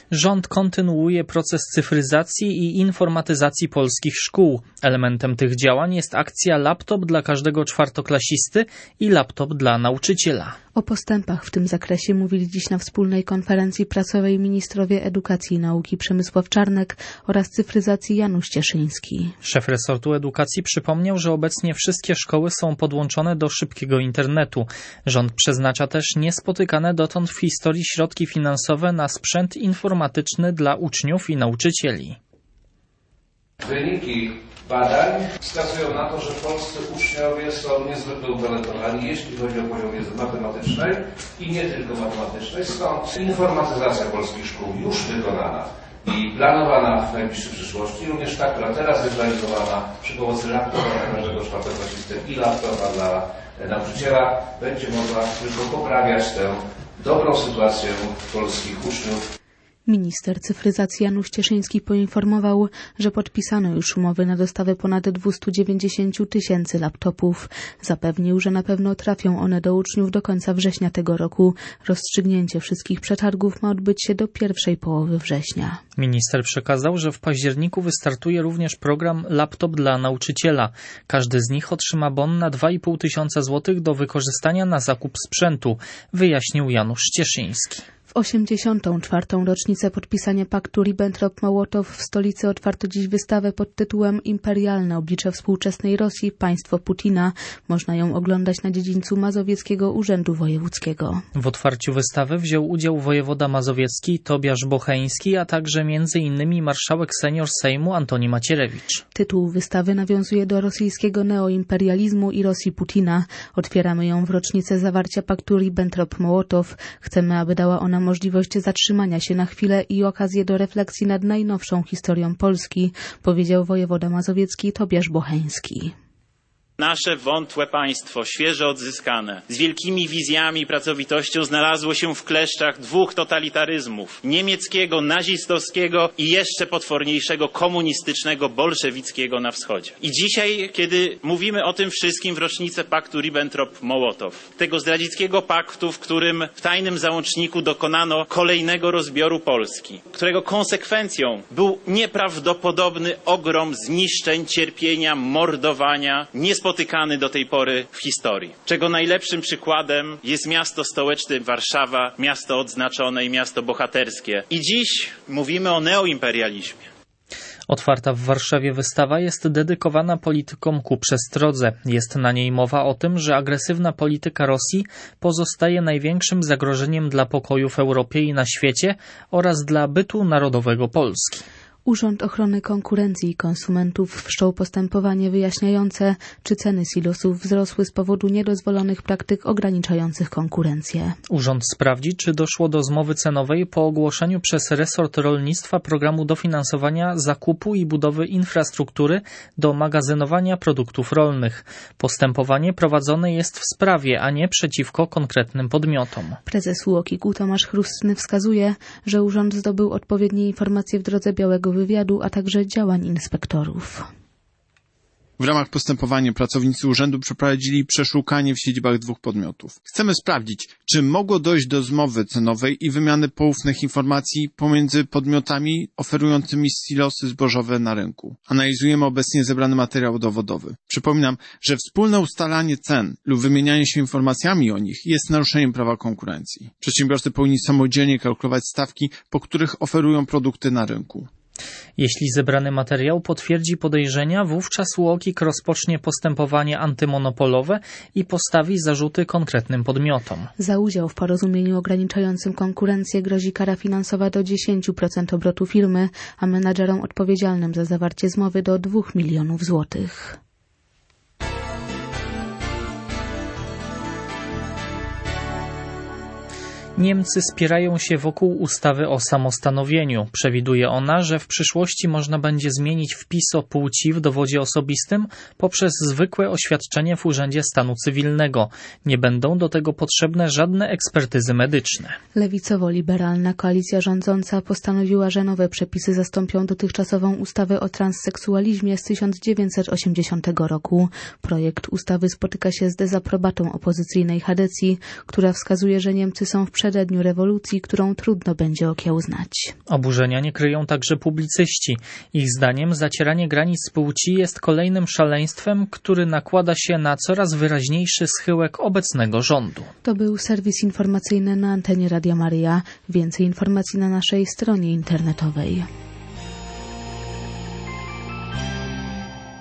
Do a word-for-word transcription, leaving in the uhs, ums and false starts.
Rząd kontynuuje proces cyfryzacji i informatyzacji polskich szkół. Elementem tych działań jest akcja Laptop dla każdego czwartoklasisty i laptop dla nauczyciela. O postępach w tym zakresie mówili dziś na wspólnej konferencji prasowej ministrowie edukacji i nauki Przemysław Czarnek oraz cyfryzacji Janusz Cieszyński. Szef resortu edukacji przypomniał, że obecnie wszystkie szkoły są podłączone do szybkiego internetu. Rząd przeznacza też niespotykane dotąd w historii środki finansowe na sprzęt informatyczny dla uczniów i nauczycieli. Wyniki badań wskazują na to, że polscy uczniowie są niezwykle utalentowani, jeśli chodzi o poziom wiedzy matematycznej i nie tylko matematycznej. Stąd informatyzacja polskich szkół już wykonana i planowana w najbliższej przyszłości, również ta, która teraz jest realizowana przy pomocy laptopa dla każdego czwartoklasisty i laptopa dla nauczyciela, będzie mogła tylko poprawiać tę dobrą sytuację polskich uczniów. Minister cyfryzacji Janusz Cieszyński poinformował, że podpisano już umowy na dostawę ponad dwieście dziewięćdziesiąt tysięcy laptopów. Zapewnił, że na pewno trafią one do uczniów do końca września tego roku. Rozstrzygnięcie wszystkich przetargów ma odbyć się do pierwszej połowy września. Minister przekazał, że w październiku wystartuje również program Laptop dla nauczyciela. Każdy z nich otrzyma bon na dwa i pół tysiąca złotych do wykorzystania na zakup sprzętu, wyjaśnił Janusz Cieszyński. W osiemdziesiątą czwartą rocznicę podpisania paktu Ribbentrop-Mołotow w stolicy otwarto dziś wystawę pod tytułem Imperialne oblicze współczesnej Rosji, państwo Putina. Można ją oglądać na dziedzińcu Mazowieckiego Urzędu Wojewódzkiego. W otwarciu wystawy wziął udział wojewoda mazowiecki Tobiasz Bocheński, a także między innymi marszałek senior Sejmu Antoni Macierewicz. Tytuł wystawy nawiązuje do rosyjskiego neoimperializmu i Rosji Putina. Otwieramy ją w rocznicę zawarcia paktu Ribbentrop-Mołotow. Chcemy, aby dała ona możliwość zatrzymania się na chwilę i okazję do refleksji nad najnowszą historią Polski, powiedział wojewoda mazowiecki Tobiasz Bocheński. Nasze wątłe państwo, świeżo odzyskane, z wielkimi wizjami i pracowitością znalazło się w kleszczach dwóch totalitaryzmów. Niemieckiego, nazistowskiego i jeszcze potworniejszego komunistycznego, bolszewickiego na wschodzie. I dzisiaj, kiedy mówimy o tym wszystkim w rocznicę paktu Ribbentrop-Mołotow, tego zdradzieckiego paktu, w którym w tajnym załączniku dokonano kolejnego rozbioru Polski, którego konsekwencją był nieprawdopodobny ogrom zniszczeń, cierpienia, mordowania, niespotykany do tej pory w historii. Czego najlepszym przykładem jest miasto stołeczne Warszawa, miasto odznaczone i miasto bohaterskie. I dziś mówimy o neoimperializmie. Otwarta w Warszawie wystawa jest dedykowana politykom ku przestrodze. Jest na niej mowa o tym, że agresywna polityka Rosji pozostaje największym zagrożeniem dla pokoju w Europie i na świecie oraz dla bytu narodowego Polski. Urząd Ochrony Konkurencji i Konsumentów wszczął postępowanie wyjaśniające, czy ceny silosów wzrosły z powodu niedozwolonych praktyk ograniczających konkurencję. Urząd sprawdzi, czy doszło do zmowy cenowej po ogłoszeniu przez resort rolnictwa programu dofinansowania zakupu i budowy infrastruktury do magazynowania produktów rolnych. Postępowanie prowadzone jest w sprawie, a nie przeciwko konkretnym podmiotom. Prezes U O K I K-u Tomasz Chrustny wskazuje, że urząd zdobył odpowiednie informacje w drodze białego wywiadu, a także działań inspektorów. W ramach postępowania pracownicy urzędu przeprowadzili przeszukanie w siedzibach dwóch podmiotów. Chcemy sprawdzić, czy mogło dojść do zmowy cenowej i wymiany poufnych informacji pomiędzy podmiotami oferującymi silosy zbożowe na rynku. Analizujemy obecnie zebrany materiał dowodowy. Przypominam, że wspólne ustalanie cen lub wymienianie się informacjami o nich jest naruszeniem prawa konkurencji. Przedsiębiorcy powinni samodzielnie kalkulować stawki, po których oferują produkty na rynku. Jeśli zebrany materiał potwierdzi podejrzenia, wówczas U O K I K rozpocznie postępowanie antymonopolowe i postawi zarzuty konkretnym podmiotom. Za udział w porozumieniu ograniczającym konkurencję grozi kara finansowa do dziesięć procent obrotu firmy, a menadżerom odpowiedzialnym za zawarcie zmowy do dwóch milionów złotych. Niemcy spierają się wokół ustawy o samostanowieniu. Przewiduje ona, że w przyszłości można będzie zmienić wpis o płci w dowodzie osobistym poprzez zwykłe oświadczenie w Urzędzie Stanu Cywilnego. Nie będą do tego potrzebne żadne ekspertyzy medyczne. Lewicowo-liberalna koalicja rządząca postanowiła, że nowe przepisy zastąpią dotychczasową ustawę o transseksualizmie z tysiąc dziewięćset osiemdziesiątego roku. Projekt ustawy spotyka się z dezaprobatą opozycyjnej Hadecji, która wskazuje, że Niemcy są w przededniu rewolucji, którą trudno będzie okiełznać. Oburzenia nie kryją także publicyści. Ich zdaniem zacieranie granic płci jest kolejnym szaleństwem, który nakłada się na coraz wyraźniejszy schyłek obecnego rządu. To był serwis informacyjny na antenie Radia Maryja. Więcej informacji na naszej stronie internetowej.